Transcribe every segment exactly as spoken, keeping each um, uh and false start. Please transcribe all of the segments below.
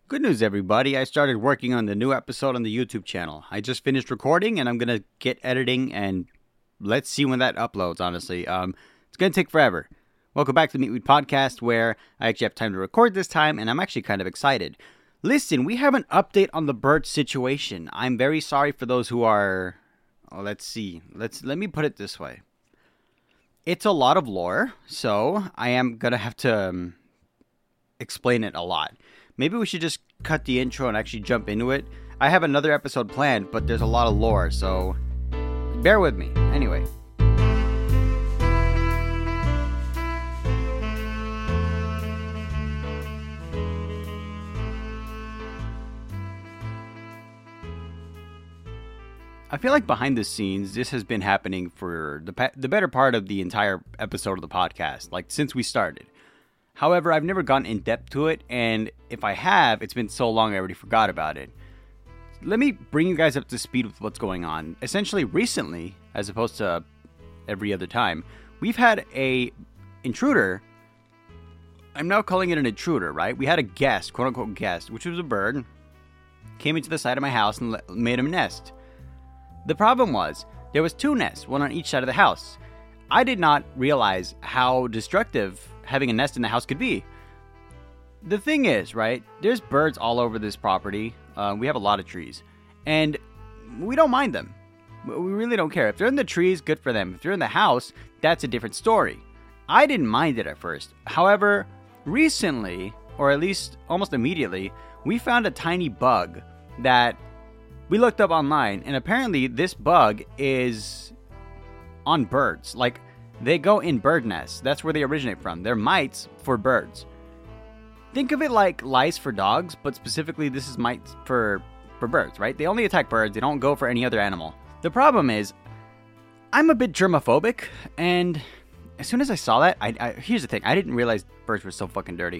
Good news, everybody. I started working on the new episode on the YouTube channel. I just finished recording and I'm going to get editing and let's see when that uploads, honestly. Um, it's going to take forever. Welcome back to the Meatweed Podcast, where I actually have time to record this time and I'm actually kind of excited. Listen, we have an update on the bird situation. I'm very sorry for those who are... Oh, let's see. Let's Let me put it this way. It's a lot of lore, so I am going to have to um, explain it a lot. Maybe we should just cut the intro and actually jump into it. I have another episode planned, but there's a lot of lore, so bear with me. Anyway. I feel like behind the scenes, this has been happening for the pe- the better part of the entire episode of the podcast, like since we started. However, I've never gone in depth to it, and if I have, it's been so long I already forgot about it. Let me bring you guys up to speed with what's going on. Essentially, recently, as opposed to every other time, we've had a intruder. I'm now calling it an intruder, right? We had a guest, quote-unquote guest, which was a bird, came into the side of my house and made a nest. The problem was, there was two nests, one on each side of the house. I did not realize how destructive having a nest in the house could be. The thing is, right, there's birds all over this property. Uh, we have a lot of trees. And we don't mind them. We really don't care. If they're in the trees, good for them. If they're in the house, that's a different story. I didn't mind it at first. However, recently, or at least almost immediately, we found a tiny bug that we looked up online. And apparently this bug is on birds. Like, they go in bird nests. That's where they originate from. They're mites for birds. Think of it like lice for dogs, but specifically this is mites for, for birds, right? They only attack birds. They don't go for any other animal. The problem is, I'm a bit germophobic, and as soon as I saw that, I, I here's the thing. I didn't realize birds were so fucking dirty.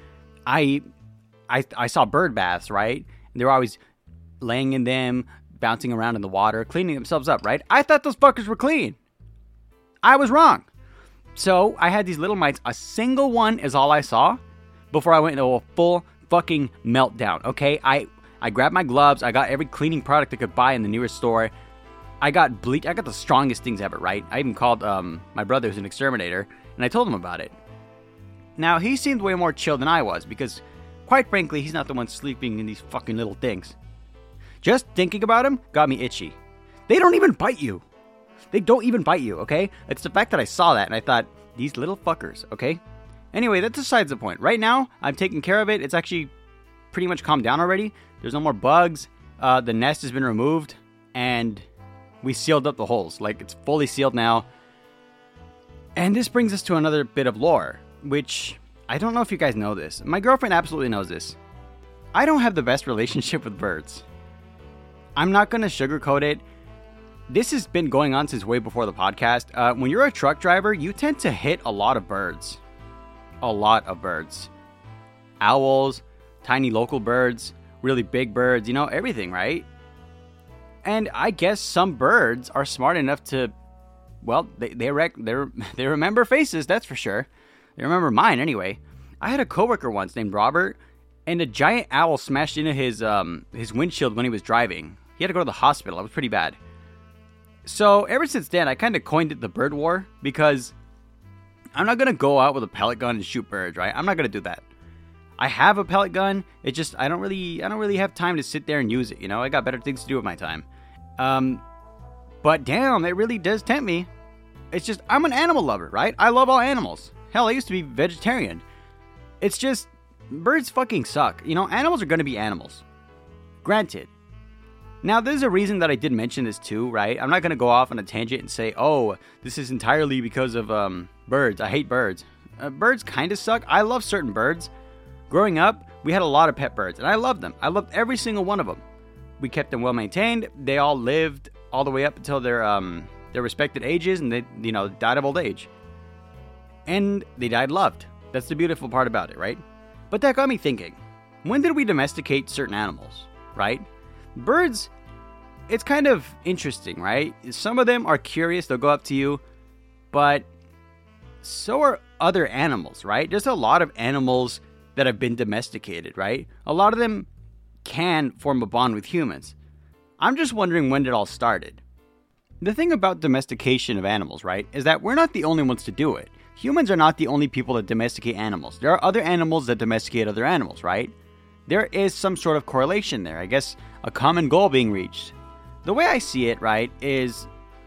I, I, I saw bird baths, right? And they were always laying in them, bouncing around in the water, cleaning themselves up, right? I thought those fuckers were clean. I was wrong. So I had these little mites. A single one is all I saw before I went into a full fucking meltdown. Okay, I I grabbed my gloves. I got every cleaning product I could buy in the nearest store. I got bleach. I got the strongest things ever, right? I even called um my brother, who's an exterminator, and I told him about it. Now, he seemed way more chill than I was because, quite frankly, he's not the one sleeping in these fucking little things. Just thinking about him got me itchy. They don't even bite you. They don't even bite you, okay? It's the fact that I saw that and I thought, these little fuckers, okay? Anyway, that's besides the point. Right now, I'm taking care of it. It's actually pretty much calmed down already. There's no more bugs. Uh, the nest has been removed. And we sealed up the holes. Like, it's fully sealed now. And this brings us to another bit of lore, which I don't know if you guys know this. My girlfriend absolutely knows this. I don't have the best relationship with birds. I'm not going to sugarcoat it. This has been going on since way before the podcast. Uh, when you're a truck driver, you tend to hit a lot of birds. A lot of birds. Owls, tiny local birds, really big birds, you know, everything, right? And I guess some birds are smart enough to, well, they they, rec- they remember faces, that's for sure. They remember mine anyway. I had a coworker once named Robert, and a giant owl smashed into his um his windshield when he was driving. He had to go to the hospital. It was pretty bad. So ever since then, I kind of coined it the bird war because I'm not going to go out with a pellet gun and shoot birds, right? I'm not going to do that. I have a pellet gun. It just, I don't really, I don't really have time to sit there and use it. You know, I got better things to do with my time. Um, but damn, it really does tempt me. It's just, I'm an animal lover, right? I love all animals. Hell, I used to be vegetarian. It's just, birds fucking suck. You know, animals are going to be animals. Granted. Now, there's a reason that I did mention this too, right? I'm not going to go off on a tangent and say, oh, this is entirely because of um, birds. I hate birds. Uh, birds kind of suck. I love certain birds. Growing up, we had a lot of pet birds, and I loved them. I loved every single one of them. We kept them well maintained. They all lived all the way up until their um, their respected ages, and they, you know, died of old age. And they died loved. That's the beautiful part about it, right? But that got me thinking. When did we domesticate certain animals, right? Birds, it's kind of interesting, right? Some of them are curious, they'll go up to you, but so are other animals, right? There's a lot of animals that have been domesticated, right? A lot of them can form a bond with humans. I'm just wondering when it all started. The thing about domestication of animals, right, is that we're not the only ones to do it. Humans are not the only people that domesticate animals. There are other animals that domesticate other animals, right? There is some sort of correlation there. I guess a common goal being reached. The way I see it, right, is,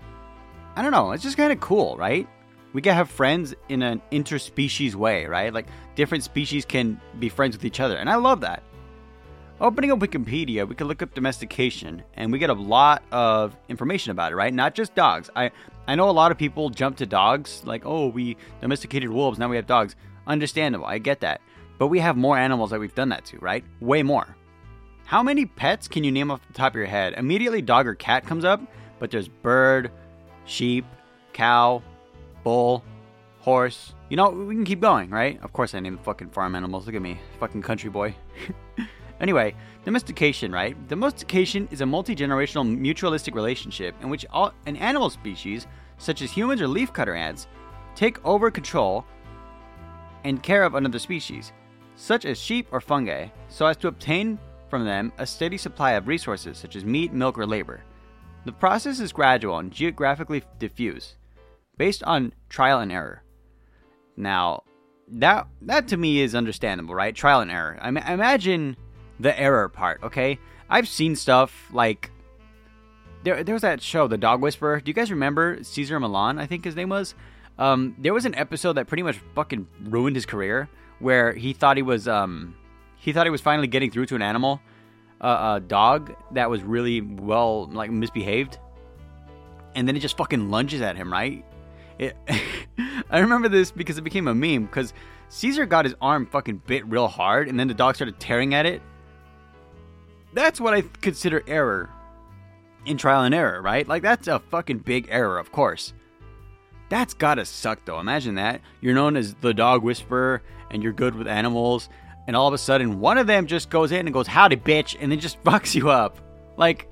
I don't know, it's just kind of cool, right? We can have friends in an interspecies way, right? Like, different species can be friends with each other, and I love that. Opening up Wikipedia, we can look up domestication, and we get a lot of information about it, right? Not just dogs. I, I know a lot of people jump to dogs, like, oh, we domesticated wolves, now we have dogs. Understandable, I get that. But we have more animals that we've done that to, right? Way more. How many pets can you name off the top of your head? Immediately dog or cat comes up, but there's bird, sheep, cow, bull, horse. You know, we can keep going, right? Of course I named fucking farm animals. Look at me, fucking country boy. Anyway, domestication, right? Domestication is a multi-generational mutualistic relationship in which all, an animal species, such as humans or leafcutter ants, take over control and care of another species, such as sheep or fungi, so as to obtain from them a steady supply of resources such as meat, milk, or labor. The process is gradual and geographically diffuse, based on trial and error. Now, that that to me is understandable, right? Trial and error. I, I imagine the error part, okay? I've seen stuff like, there, there was that show, The Dog Whisperer. Do you guys remember Cesar Millan, I think his name was? Um, there was an episode that pretty much fucking ruined his career, where he thought he was, um, he thought he was finally getting through to an animal, uh, a dog that was really well, like, misbehaved, and then it just fucking lunges at him, right? It, I remember this because it became a meme, because Caesar got his arm fucking bit real hard, and then the dog started tearing at it. That's what I consider error in trial and error, right? Like, that's a fucking big error, of course. That's gotta suck, though. Imagine that. You're known as the Dog Whisperer, and you're good with animals, and all of a sudden, one of them just goes in and goes, howdy, bitch, and then just fucks you up. Like,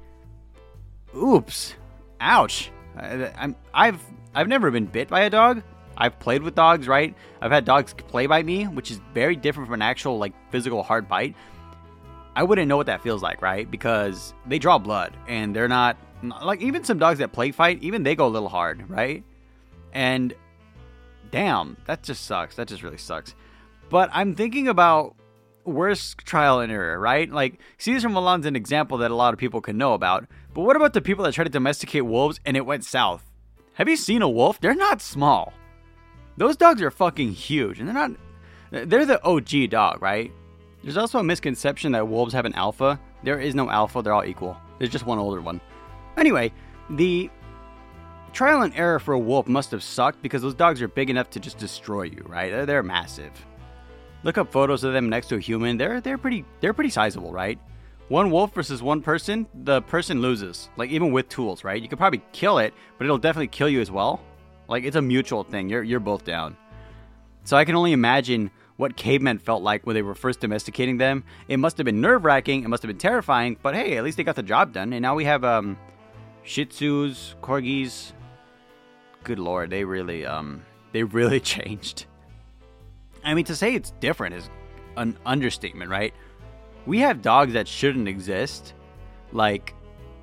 oops. Ouch. I, I'm, I've, I've never been bit by a dog. I've played with dogs, right? I've had dogs play by me, which is very different from an actual, like, physical hard bite. I wouldn't know what that feels like, right? Because they draw blood, and they're not, like, even some dogs that play fight, even they go a little hard, right? And damn, that just sucks. That just really sucks. But I'm thinking about worse trial and error, right? Like, Cesar Millan's an example that a lot of people can know about. But what about the people that try to domesticate wolves and it went south? Have you seen a wolf? They're not small. Those dogs are fucking huge, and they're not, they're the O G dog, right? There's also a misconception that wolves have an alpha. There is no alpha, they're all equal. There's just one older one. Anyway, the trial and error for a wolf must have sucked because those dogs are big enough to just destroy you, right? They're, they're massive. Look up photos of them next to a human. They're they're pretty they're pretty sizable, right? One wolf versus one person, the person loses. Like, even with tools, right? You could probably kill it, but it'll definitely kill you as well. Like, it's a mutual thing. You're you're both down. So I can only imagine what cavemen felt like when they were first domesticating them. It must have been nerve-wracking. It must have been terrifying. But hey, at least they got the job done. And now we have um, Shih Tzus, Corgis. Good Lord, they really um, they really changed. I mean, to say it's different is an understatement, right? We have dogs that shouldn't exist. Like,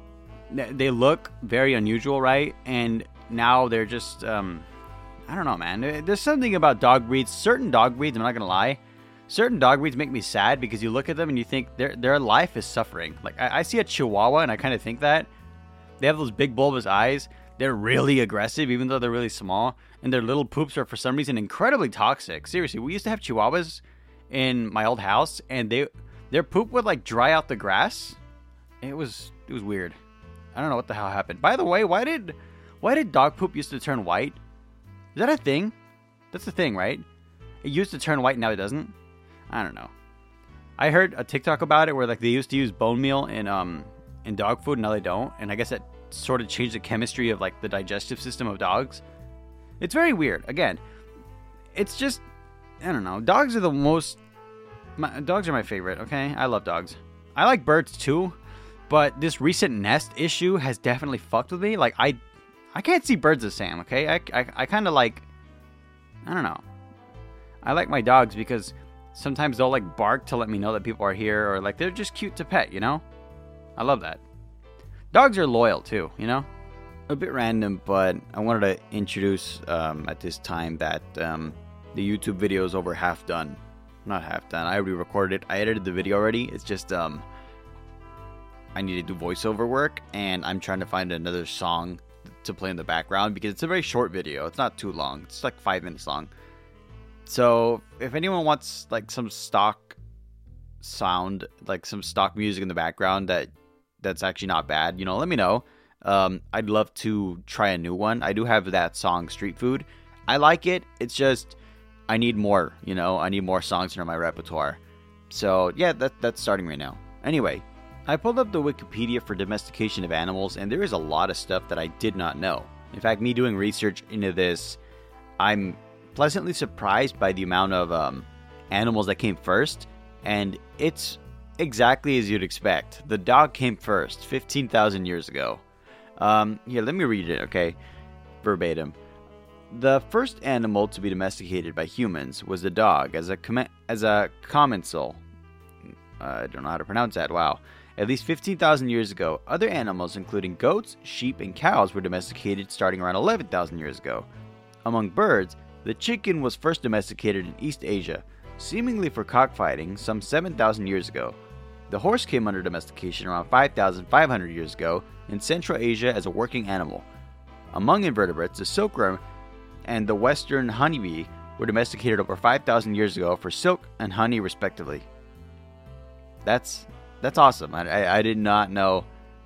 they look very unusual, right? And now they're just, um, I don't know, man. There's something about dog breeds. Certain dog breeds, I'm not going to lie. Certain dog breeds make me sad because you look at them and you think their their life is suffering. Like, I, I see a Chihuahua and I kind of think that. They have those big bulbous eyes. They're really aggressive, even though they're really small. And their little poops are, for some reason, incredibly toxic. Seriously, we used to have Chihuahuas in my old house, and they their poop would, like, dry out the grass. It was it was weird. I don't know what the hell happened. By the way, why did why did dog poop used to turn white? Is that a thing? That's the thing, right? It used to turn white, now it doesn't? I don't know. I heard a TikTok about it where, like, they used to use bone meal in um in dog food, and now they don't. And I guess that sort of changed the chemistry of, like, the digestive system of dogs. It's very weird. Again, it's just, I don't know. Dogs are the most, my, dogs are my favorite, okay? I love dogs. I like birds too, but this recent nest issue has definitely fucked with me. Like, I I can't see birds the same, okay? I, I, I kind of like, I don't know. I like my dogs because Sometimes they'll like bark to let me know that people are here, or like they're just cute to pet, you know? I love that. Dogs are loyal too, you know? A bit random, but I wanted to introduce um, at this time that um, the YouTube video is over half done. Not half done. I already recorded it. I edited the video already. It's just um, I need to do voiceover work, and I'm trying to find another song to play in the background because it's a very short video. It's not too long. It's like five minutes long. So if anyone wants like some stock sound, like some stock music in the background that that's actually not bad, you know, let me know. Um, I'd love to try a new one. I do have that song Street Food. I like it. It's just I need more, you know. I need more songs in my repertoire. So yeah, that that's starting right now. Anyway, I pulled up the Wikipedia for domestication of animals, and there is a lot of stuff that I did not know. In fact, me doing research into this, I'm pleasantly surprised by the amount of um, animals that came first, and it's exactly as you'd expect. The dog came first, fifteen thousand years ago. Um, here, let me read it, okay? Verbatim. The first animal to be domesticated by humans was the dog as a com- as a commensal. Uh, I don't know how to pronounce that, wow. At least fifteen thousand years ago, other animals, including goats, sheep, and cows, were domesticated starting around eleven thousand years ago. Among birds, the chicken was first domesticated in East Asia, seemingly for cockfighting, some seven thousand years ago. The horse came under domestication around five thousand five hundred years ago in Central Asia as a working animal. Among invertebrates, the silkworm and the western honeybee were domesticated over five thousand years ago for silk and honey, respectively. That's that's awesome. I, I, I did not know.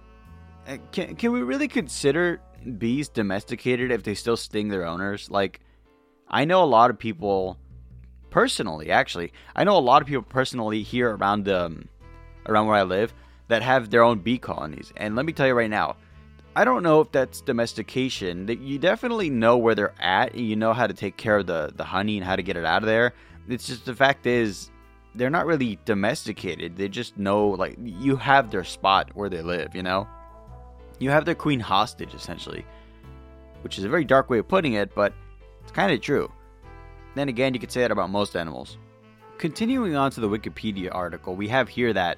Can, can we really consider bees domesticated if they still sting their owners? Like, I know a lot of people, personally, actually, I know a lot of people personally here around um, around where I live that have their own bee colonies. And let me tell you right now, I don't know if that's domestication. That you definitely know where they're at, and you know how to take care of the, the honey and how to get it out of there. It's just the fact is, they're not really domesticated. They just know, like, you have their spot where they live, you know? You have their queen hostage, essentially. Which is a very dark way of putting it, but it's kind of true. Then again, you could say that about most animals. Continuing on to the Wikipedia article, we have here that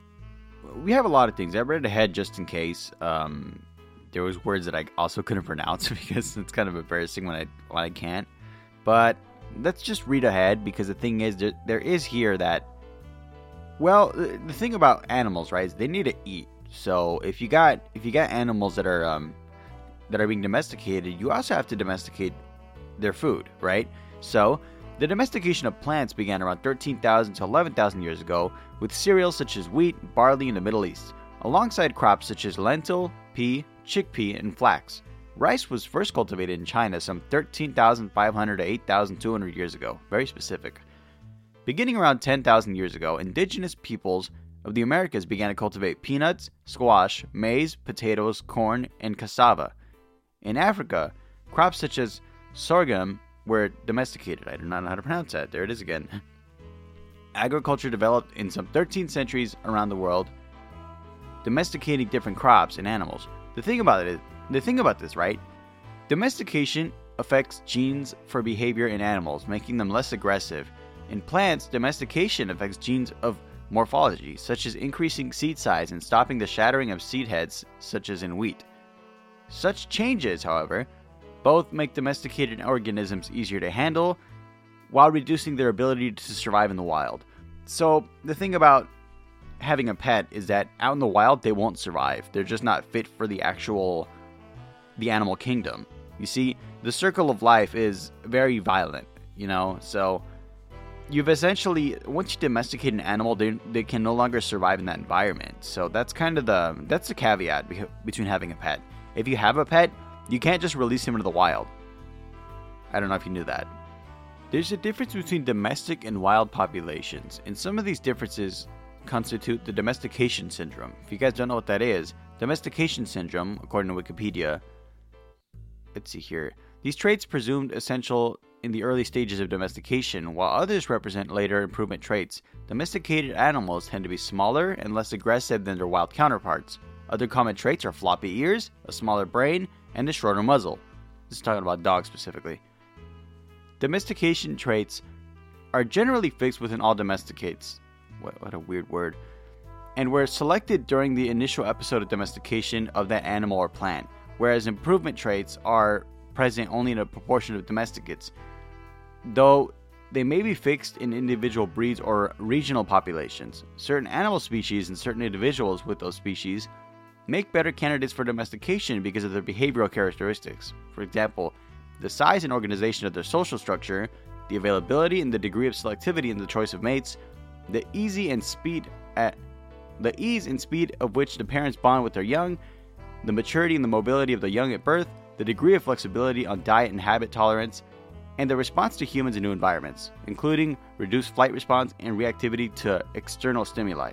we have a lot of things. I read ahead just in case. Um, there was words that I also couldn't pronounce because it's kind of embarrassing when I when I can't. But let's just read ahead, because the thing is, there, there is here that, well, the, the thing about animals, right, is they need to eat. So if you got if you got animals that are um that are being domesticated, you also have to domesticate their food, right? So the domestication of plants began around thirteen thousand to eleven thousand years ago with cereals such as wheat, barley in the Middle East, alongside crops such as lentil, pea, chickpea, and flax. Rice was first cultivated in China some thirteen thousand five hundred to eight thousand two hundred years ago. Very specific. Beginning around ten thousand years ago, indigenous peoples of the Americas began to cultivate peanuts, squash, maize, potatoes, corn, and cassava. In Africa, crops such as sorghum were domesticated. I do not know how to pronounce that. There it is again. Agriculture developed in some thirteen centuries around the world, domesticating different crops and animals. The thing about it is, the thing about this, right? Domestication affects genes for behavior in animals, making them less aggressive. In plants, domestication affects genes of morphology, such as increasing seed size and stopping the shattering of seed heads, such as in wheat. Such changes, however, both make domesticated organisms easier to handle, while reducing their ability to survive in the wild. So, the thing about having a pet is that out in the wild, they won't survive. They're just not fit for the actual, the animal kingdom. You see, the circle of life is very violent, you know, so you've essentially, once you domesticate an animal, they, they can no longer survive in that environment. So that's kind of the, that's the caveat be- between having a pet. If you have a pet, you can't just release him into the wild. I don't know if you knew that. There's a difference between domestic and wild populations, and some of these differences constitute the domestication syndrome. If you guys don't know what that is, domestication syndrome, according to Wikipedia, let's see here, these traits presumed essential in the early stages of domestication, while others represent later improvement traits. Domesticated animals tend to be smaller and less aggressive than their wild counterparts. Other common traits are floppy ears, a smaller brain, and a shorter muzzle. This is talking about dogs specifically. Domestication traits are generally fixed within all domesticates. What, what a weird word. And were selected during the initial episode of domestication of that animal or plant, whereas improvement traits are present only in a proportion of domesticates, though they may be fixed in individual breeds or regional populations. Certain animal species and certain individuals with those species make better candidates for domestication because of their behavioral characteristics. For example, the size and organization of their social structure, the availability and the degree of selectivity in the choice of mates, the easy and speed at the ease and speed of which the parents bond with their young, the maturity and the mobility of the young at birth, the degree of flexibility on diet and habit tolerance, and the response to humans in new environments, including reduced flight response and reactivity to external stimuli.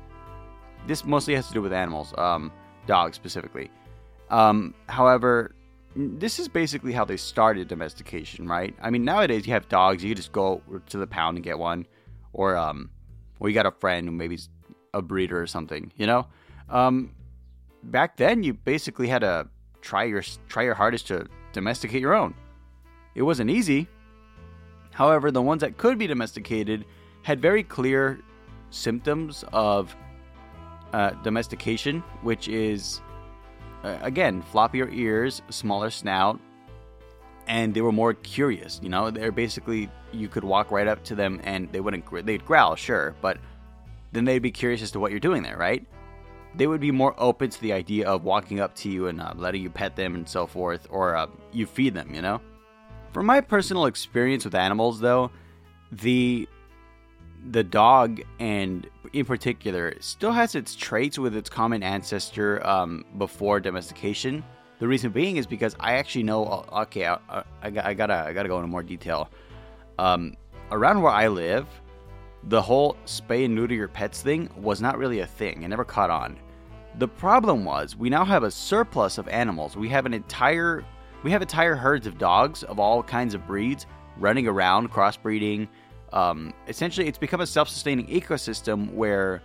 This mostly has to do with animals, um, dogs specifically. Um, however, this is basically how they started domestication, right? I mean, nowadays you have dogs, you can just go to the pound and get one, or um, or you got a friend who maybe's a breeder or something, you know. Um, back then, you basically had to try your try your hardest to domesticate your own. It wasn't easy. However, the ones that could be domesticated had very clear symptoms of uh, domestication, which is uh, again floppier ears, smaller snout, and they were more curious. You know, they're basically you could walk right up to them and they wouldn't gr- they'd growl, sure, but then they'd be curious as to what you're doing there, right? They would be more open to the idea of walking up to you and uh, letting you pet them and so forth, or uh, you feed them, you know? From my personal experience with animals, though, the the dog, and in particular, still has its traits with its common ancestor um, before domestication. The reason being is because I actually know, okay, I, I, I, gotta, I gotta go into more detail. Um, around where I live, the whole spay and neuter your pets thing was not really a thing. It never caught on. The problem was we now have a surplus of animals. We have an entire we have entire herds of dogs of all kinds of breeds running around, crossbreeding. Um, essentially, it's become a self-sustaining ecosystem where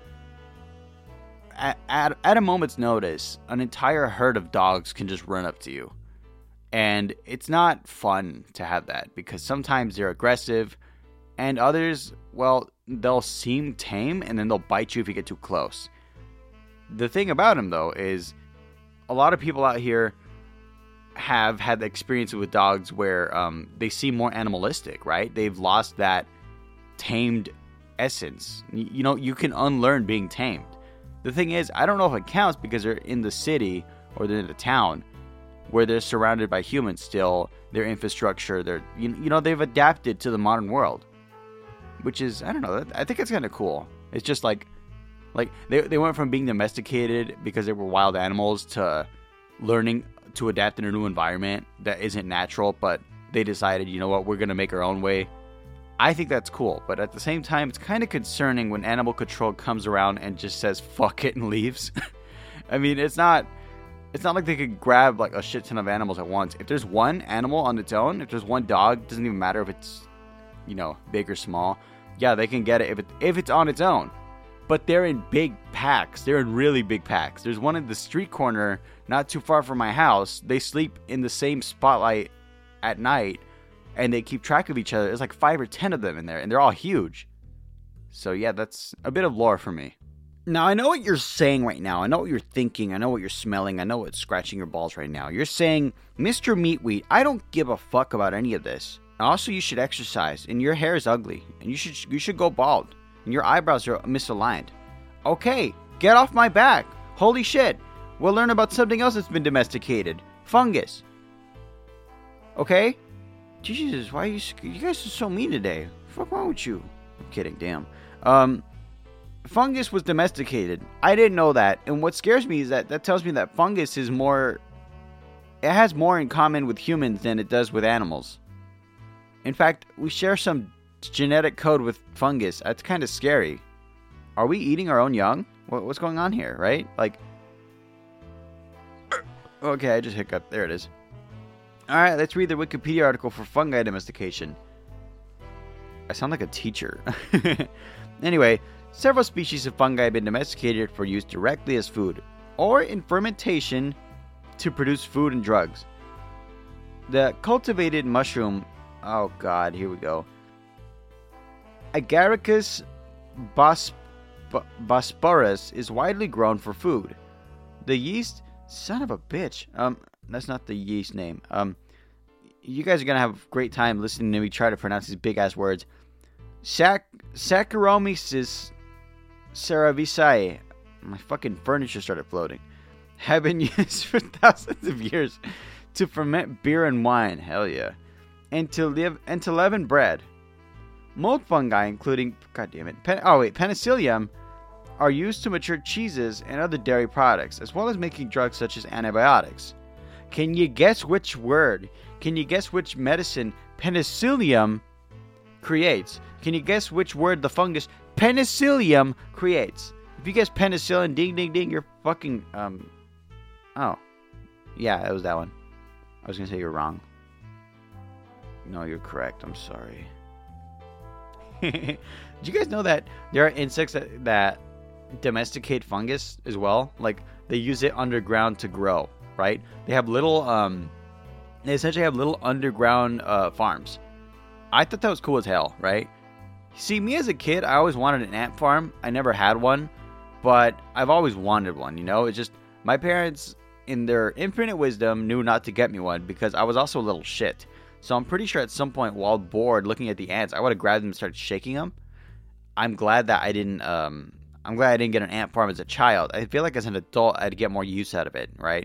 at, at, at a moment's notice, an entire herd of dogs can just run up to you. And it's not fun to have that because sometimes they're aggressive and others, well, they'll seem tame and then they'll bite you if you get too close. The thing about them, though, is a lot of people out here have had the experience with dogs where um, they seem more animalistic, right? They've lost that tamed essence. You know, you can unlearn being tamed. The thing is, I don't know if it counts because they're in the city or they're in the town where they're surrounded by humans still, their infrastructure, they're, you, you know, they've adapted to the modern world. Which is, I don't know, I think it's kind of cool. It's just like, like they they went from being domesticated because they were wild animals to learning to adapt in a new environment that isn't natural, but they decided, you know what, we're going to make our own way. I think that's cool, but at the same time, it's kind of concerning when animal control comes around and just says, fuck it, and leaves. I mean, it's not, it's not like they could grab like a shit ton of animals at once. If there's one animal on its own, if there's one dog, it doesn't even matter if it's, you know, big or small. Yeah, they can get it if it if it's on its own. But they're in big packs. They're in really big packs. There's one in the street corner, not too far from my house. They sleep in the same spotlight at night, and they keep track of each other. There's like five or ten of them in there, and they're all huge. So yeah, that's a bit of lore for me. Now, I know what you're saying right now. I know what you're thinking. I know what you're smelling. I know what's scratching your balls right now. You're saying, Mister Meatweed, I don't give a fuck about any of this. Also, you should exercise, and your hair is ugly, and you should you should go bald, and your eyebrows are misaligned. Okay, get off my back. Holy shit. We'll learn about something else that's been domesticated. Fungus. Okay? Jesus, why are you... You guys are so mean today. What's wrong with you? I'm kidding, damn. Um, fungus was domesticated. I didn't know that, and what scares me is that that tells me that fungus is more... It has more in common with humans than it does with animals. In fact, we share some genetic code with fungus. That's kind of scary. Are we eating our own young? What's going on here, right? Like, okay, I just hiccuped. There it is. All right, let's read the Wikipedia article for fungi domestication. I sound like a teacher. Anyway, several species of fungi have been domesticated for use directly as food or in fermentation to produce food and drugs. The cultivated mushroom... Oh, God, here we go. Agaricus bos- bosporus is widely grown for food. The yeast, son of a bitch. Um, that's not the yeast name. Um, you guys are gonna have a great time listening to me try to pronounce these big ass words. Sac Saccharomyces cerevisiae. My fucking furniture started floating. Have been used for thousands of years to ferment beer and wine. Hell yeah. And to live and to leaven bread. Mold fungi, including god damn it, pen, oh wait, penicillium, are used to mature cheeses and other dairy products, as well as making drugs such as antibiotics. Can you guess which word? Can you guess which medicine penicillium creates? Can you guess which word the fungus penicillium creates? If you guess penicillin, ding ding ding, you're fucking um. Oh, yeah, it was that one. I was gonna say you're wrong. No, you're correct. I'm sorry. Did you guys know that there are insects that, that domesticate fungus as well? Like, they use it underground to grow, right? They have little, um, they essentially have little underground uh, farms. I thought that was cool as hell, right? See, me as a kid, I always wanted an ant farm. I never had one, but I've always wanted one, you know? It's just, my parents, in their infinite wisdom, knew not to get me one because I was also a little shit. So I'm pretty sure at some point while bored looking at the ants, I would have grabbed them and started shaking them. I'm glad that I didn't, um, I'm glad I didn't get an ant farm as a child. I feel like as an adult, I'd get more use out of it, right?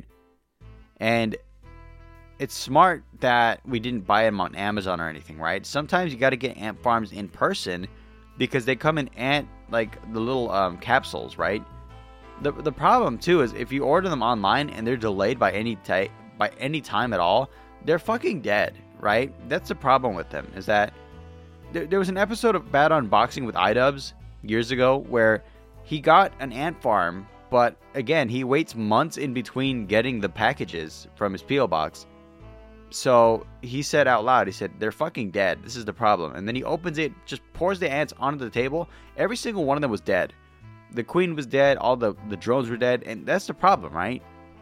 And it's smart that we didn't buy them on Amazon or anything, right? Sometimes you got to get ant farms in person because they come in ant, like the little um, capsules, right? The the problem too is if you order them online and they're delayed by any type, by any time at all, they're fucking dead, right? That's the problem with them, is that there, there was an episode of Bad Unboxing with iDubbbz years ago where he got an ant farm, but again, he waits months in between getting the packages from his P O box. So he said out loud, he said, they're fucking dead. This is the problem. And then he opens it, just pours the ants onto the table. Every single one of them was dead. The queen was dead. All the, the drones were dead. And that's the problem, right?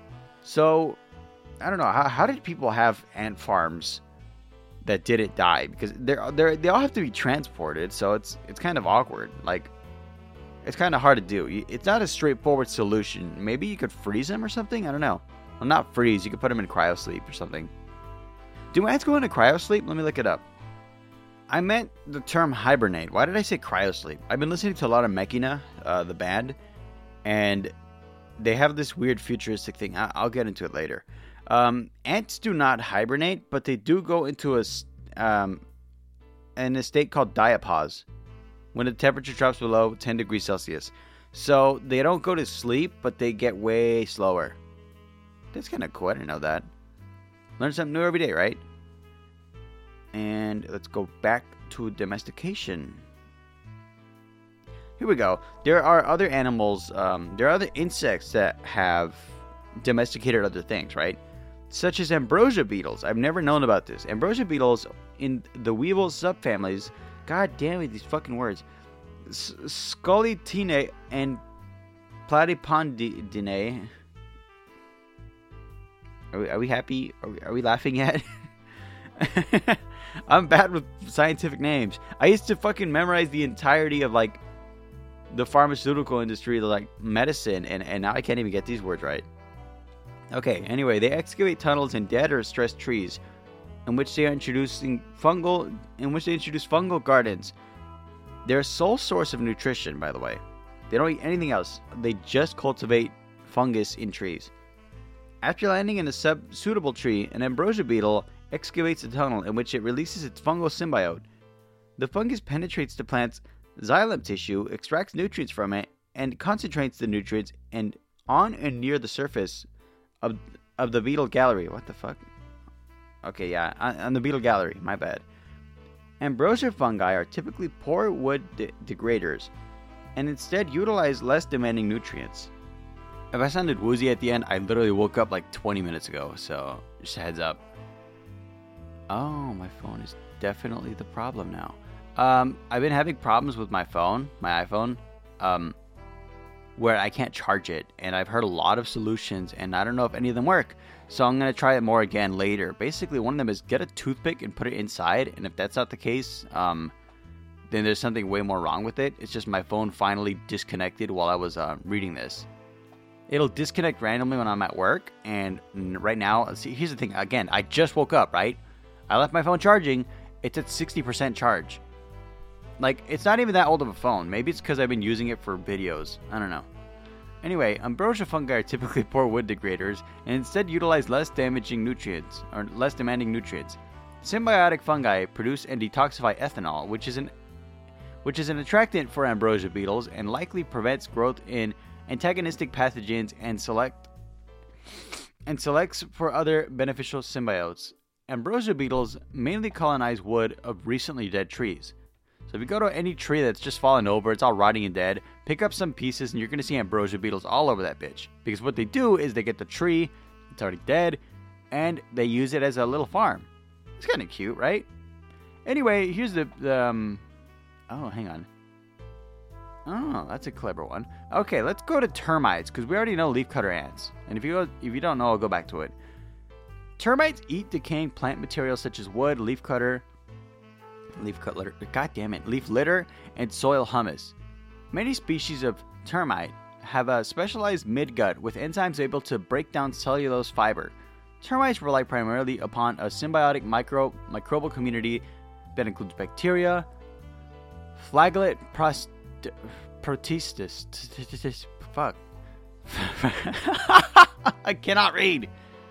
So, I don't know. How, how did people have ant farms that didn't die? Because they're, they're, they all have to be transported. So it's it's kind of awkward. Like, it's kind of hard to do. It's not a straightforward solution. Maybe you could freeze them or something? I don't know. Well, not freeze. You could put them in cryosleep or something. Do ants go into cryosleep? Let me look it up. I meant the term hibernate. Why did I say cryosleep? I've been listening to a lot of Mechina, uh, the band, and they have this weird futuristic thing. I- I'll get into it later. Um, ants do not hibernate, but they do go into a, um, in a state called diapause, when the temperature drops below ten degrees Celsius. So they don't go to sleep, but they get way slower. That's kind of cool. I didn't know that. Learn something new every day, right? And let's go back to domestication. Here we go. There are other animals, um, there are other insects that have domesticated other things, right? Such as ambrosia beetles. I've never known about this. Ambrosia beetles in the weevil subfamilies, god damn it, these fucking words. S- Scolytinae and Platyponidae. Are we, are we happy? Are we, are we laughing yet? I'm bad with scientific names. I used to fucking memorize the entirety of, like, the pharmaceutical industry, like, medicine, and, and now I can't even get these words right. Okay, anyway, they excavate tunnels in dead or stressed trees, in which they are introducing fungal, in which they introduce fungal gardens. Their sole source of nutrition, by the way. They don't eat anything else. They just cultivate fungus in trees. After landing in a sub- suitable tree, an ambrosia beetle excavates a tunnel in which it releases its fungal symbiote. The fungus penetrates the plant's xylem tissue, extracts nutrients from it, and concentrates the nutrients and on and near the surface of of the beetle gallery. What the fuck? Okay, yeah, on, on the beetle gallery. My bad. Ambrosia fungi are typically poor wood de- degraders, and instead utilize less demanding nutrients. If I sounded woozy at the end, I literally woke up like twenty minutes ago, so just a heads up. Oh, my phone is definitely the problem now. Um, I've been having problems with my phone, my iPhone, um, where I can't charge it, and I've heard a lot of solutions, and I don't know if any of them work, so I'm going to try it more again later. Basically, one of them is get a toothpick and put it inside, and if that's not the case, um, then there's something way more wrong with it. It's just my phone finally disconnected while I was uh, reading this. It'll disconnect randomly when I'm at work, and right now, see, here's the thing. Again, I just woke up, right? I left my phone charging. It's at sixty percent charge. Like, it's not even that old of a phone. Maybe it's because I've been using it for videos. I don't know. Anyway, ambrosia fungi are typically poor wood degraders and instead utilize less damaging nutrients, or less demanding nutrients. Symbiotic fungi produce and detoxify ethanol, which is an which is an attractant for ambrosia beetles and likely prevents growth in antagonistic pathogens and select and selects for other beneficial symbiotes. Ambrosia beetles mainly colonize wood of recently dead trees. So if you go to any tree that's just fallen over, it's all rotting and dead, pick up some pieces and you're going to see ambrosia beetles all over that bitch. Because what they do is they get the tree, it's already dead, and they use it as a little farm. It's kind of cute, right? Anyway, here's the, the um, oh, hang on. Oh, that's a clever one. Okay, let's go to termites, because we already know leafcutter ants. And if you go, if you don't know, I'll go back to it. Termites eat decaying plant materials such as wood, leafcutter, leaf cut litter, god damn it, leaf litter, and soil humus. Many species of termite have a specialized midgut with enzymes able to break down cellulose fiber. Termites rely primarily upon a symbiotic micro microbial community that includes bacteria, flagellate prost Protistus. Fuck. I cannot read.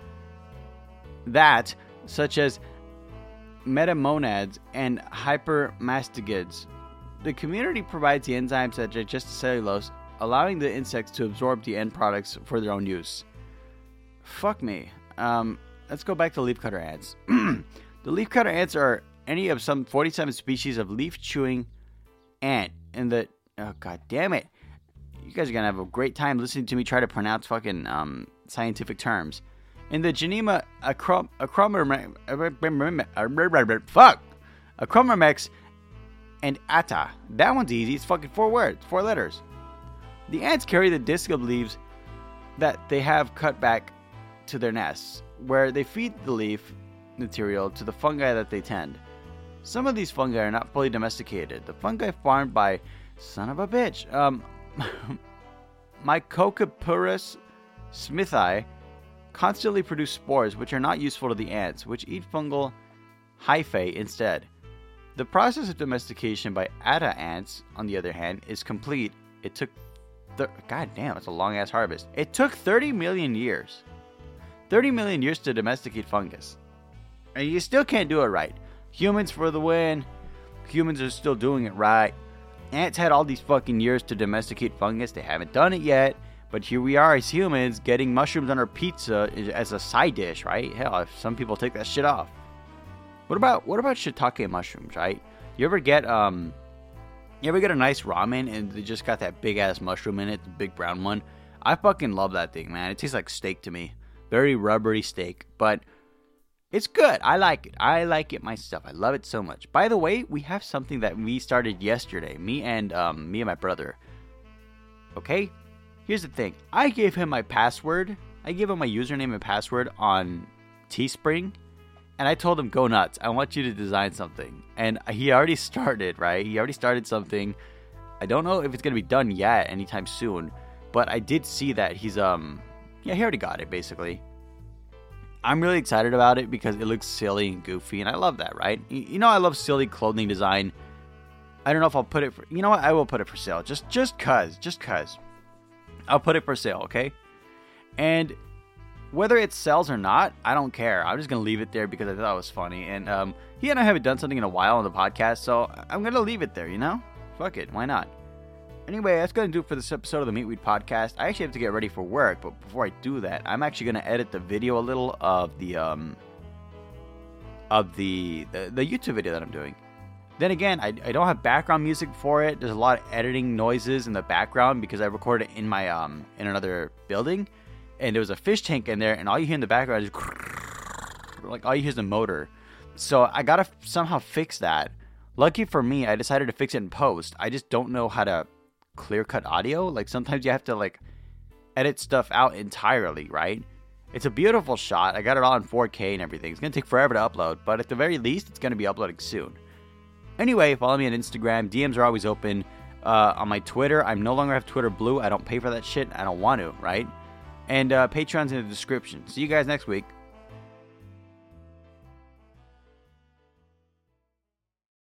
That, such as metamonads and hypermastigids. The community provides the enzymes that digest the cellulose, allowing the insects to absorb the end products for their own use. Fuck me. Um, let's go back to leafcutter ants. The leafcutter ants are any of some forty-seven species of leaf-chewing ant in the... Oh, god damn it. You guys are going to have a great time listening to me try to pronounce fucking um, scientific terms. In the genema Acrom... Acrom... Fuck! Acromermex and Atta. That one's easy. It's fucking four words. Four letters. The ants carry the disc of leaves that they have cut back to their nests, where they feed the leaf material to the fungi that they tend. Some of these fungi are not fully domesticated. The fungi farmed by... Son of a bitch. Um, Mycocoporus smithii constantly produce spores which are not useful to the ants, which eat fungal hyphae instead. The process of domestication by Atta ants, on the other hand, is complete. It took... Th- God damn, it's a long-ass harvest. It took thirty million years. thirty million years to domesticate fungus. And you still can't do it right. Humans for the win. Humans are still doing it right. Ants had all these fucking years to domesticate fungus. They haven't done it yet. But here we are as humans getting mushrooms on our pizza as a side dish, right? Hell, some people take that shit off. What about what about shiitake mushrooms, right? You ever get um you ever get a nice ramen and they just got that big ass mushroom in it, the big brown one? I fucking love that thing, man. It tastes like steak to me. Very rubbery steak, but it's good. I like it. I like it myself. I love it so much. By the way, we have something that we started yesterday. Me and um, me and my brother. Okay? Here's the thing. I gave him my password. I gave him my username and password on Teespring. And I told him, go nuts. I want you to design something. And he already started, right? He already started something. I don't know if it's going to be done yet anytime soon. But I did see that he's, um... yeah, he already got it, basically. I'm really excited about it because it looks silly and goofy, and I love that, right? You know I love silly clothing design. I don't know if I'll put it for... You know what? I will put it for sale. Just just cuz. Just cuz. I'll put it for sale, okay? And whether it sells or not, I don't care. I'm just going to leave it there because I thought it was funny. And um, he and I haven't done something in a while on the podcast, so I'm going to leave it there, you know? Fuck it. Why not? Anyway, that's going to do it for this episode of the Meatweed Podcast. I actually have to get ready for work, but before I do that, I'm actually going to edit the video a little of the um of the, the the YouTube video that I'm doing. Then again, I, I don't have background music for it. There's a lot of editing noises in the background because I recorded it in my um in another building, and there was a fish tank in there, and all you hear in the background is like all you hear is the motor. So I gotta somehow fix that. Lucky for me, I decided to fix it in post. I just don't know how to clear cut audio. Like sometimes you have to like edit stuff out entirely, right? It's a beautiful shot. I got it all in four K and everything. It's gonna take forever to upload, but at the very least it's gonna be uploading soon. Anyway, follow me on Instagram. D Ms are always open. Uh, on my Twitter, I no longer have Twitter Blue. I don't pay for that shit. I don't want to, right? And uh, Patreon's in the description. See you guys next week.